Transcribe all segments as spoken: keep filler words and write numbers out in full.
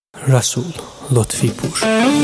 رسول لطفی پور.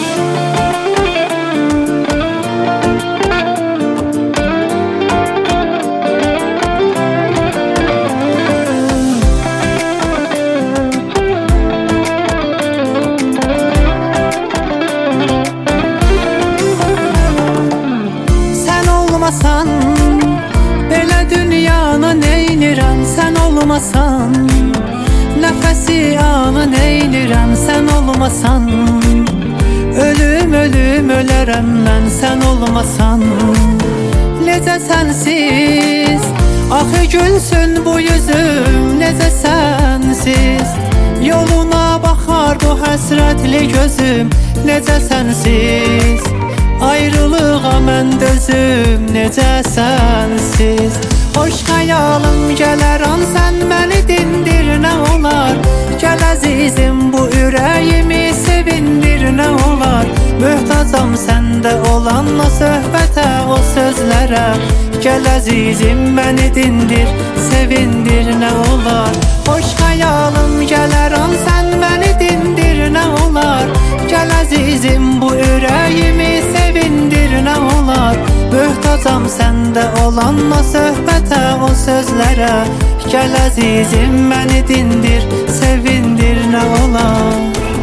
Sen olmasan belə dünyanı neynirəm, sən olmasan nəfəsi anı neynirəm, sən olmasan ölüm ölüm ölərəm mən, sən olmasan necə sənsiz axı gülsün bu yüzüm, necə sənsiz yoluna baxar bu həsrətli gözüm, necə sənsiz ayrılığa mən dözüm, necə sənsiz hoş xəyalım gələr an, sən məni dindir nə olar, gəl əzizim bu ürəyimi sevindir nə olar, möhtacam səndə olan o söhbətə, o sözlərə, gəl əzizim məni dindir, sevindir nə olar, hoş xəyalım gələr an, sən məni dindir nə olar, gəl əzizim bu ürəyimi sevindir nə olar, möhtacam səndə olan o söhbətə, o sözlərə, gəl əzizim məni dindir, sevindir nə olar.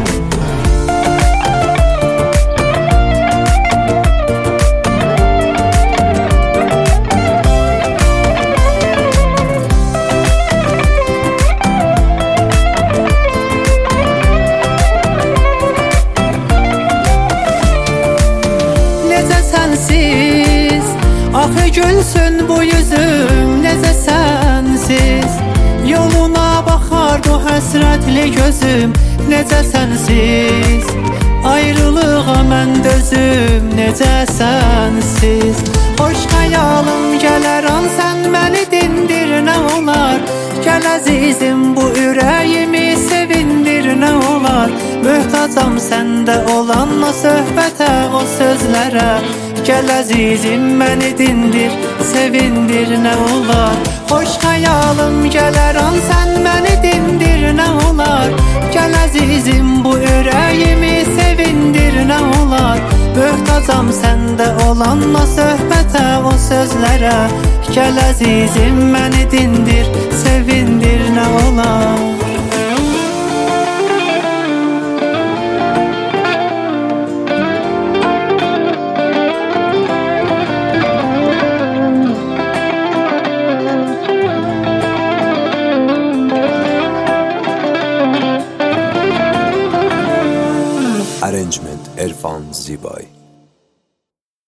Sənsiz axı gülsün bu yüzüm, necə sənsiz yoluna baxar bu həsrətli gözüm, necə sənsiz ayrılığa mən dözüm, necə sənsiz hoş xəyalım gələr an, sən məni dindir nə olar, gəl əzizim bu ürəyimi sevindir nə olar, möhtacam səndə olan o söhbətə, o sözlərə, gəl əzizim məni dindir, sevindir nə olar, hoş xəyalım gələr an, sən məni dindir nə olar, gəl əzizim bu ürəyimi sevindir nə olar, möhtacam səndə olan o söhbətə, o sözlərə, gəl əzizim məni dindir, sevindir nə olar. Arrangement Erfan Zibay.